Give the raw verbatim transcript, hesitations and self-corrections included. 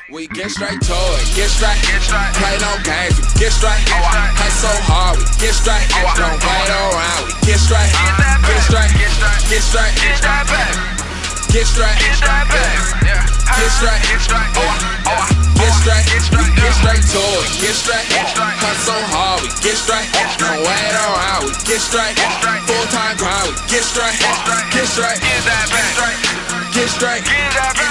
We get straight to it, get straight, Get straight. play no games, we get straight, Oh, I- hustle hard, we get straight, Oh, I- don't wait around, we get straight, Get that get back. straight, Get straight. get straight, Get that back. get straight, Get that back. Yeah. Get straight. Get straight. Oh, I- oh, I- get straight, Get we straight. get Yeah. straight to it, get straight, Get straight. hustle hard, we get straight, Get straight. don't wait around, we get straight, Get straight. full time grind, we get straight, Get straight. get straight, Get that back. get straight, Get that back.